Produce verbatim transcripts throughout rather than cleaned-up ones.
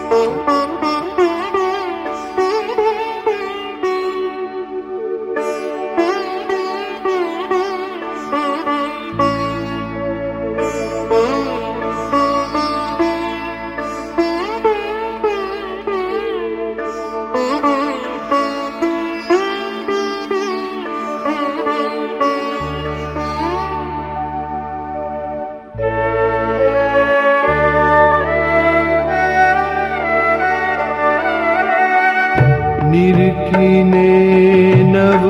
निरखिने नव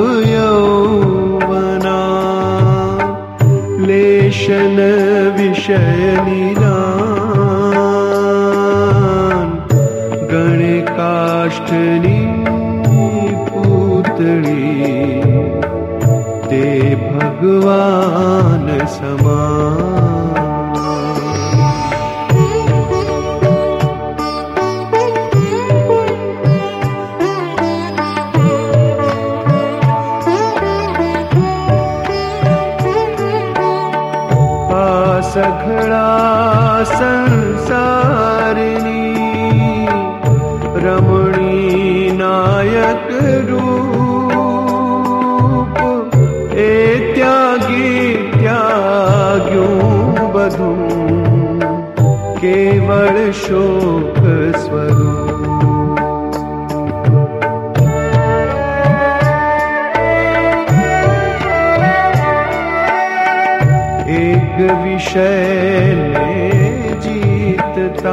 यौवना लेशन विषय निरान गण काष्ठनी पूतली ते भगवान समान। सघड़ा संसारिणी रमणी नायक रूप ए त्यागी त्याग्यों बधू केवल शोक स्वरूप। एक विषय ने जीतता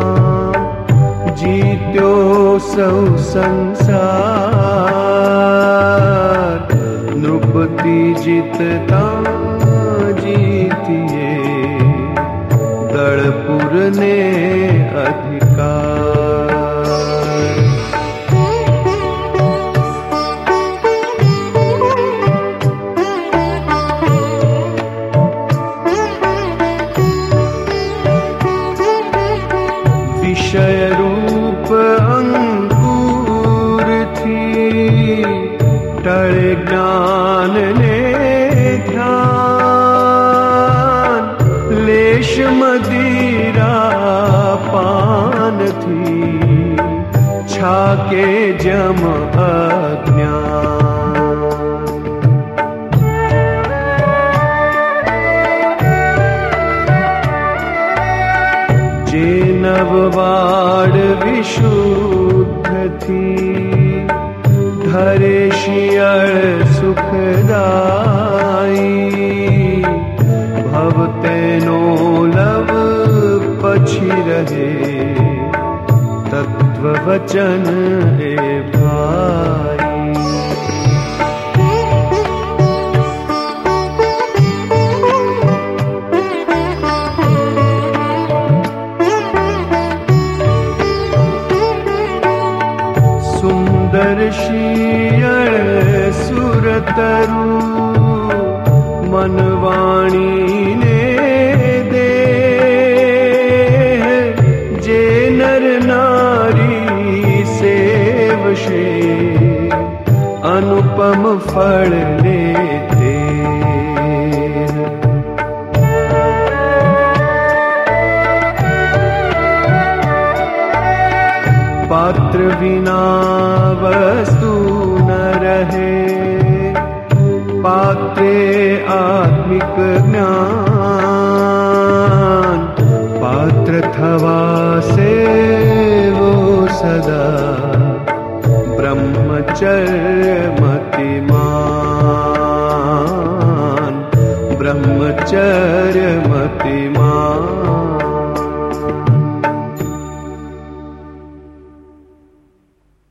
जीत्यो सौ संसार नृपति जीतता जीतिए दड़पुर ने अधिकार। विषय रूप अंकुर थी टळे ज्ञान ने ध्यान लेश मदिरा पान थी छाके जम अज्ञान। जे नववाड़ विशुद्ध थी धरे शियड़ सुखदाई भवते नो लव पछी रहे तत्व वचन ए भाई। सुंदर शियड़ सुरतरु मनवाणी ने दे जे नर नारी सेवशे अनुपम फल लेते। पात्र बिना वस्तु न रहे पात्रे आत्मिक ज्ञान पात्र थवा से वो सदा ब्रह्मचर्य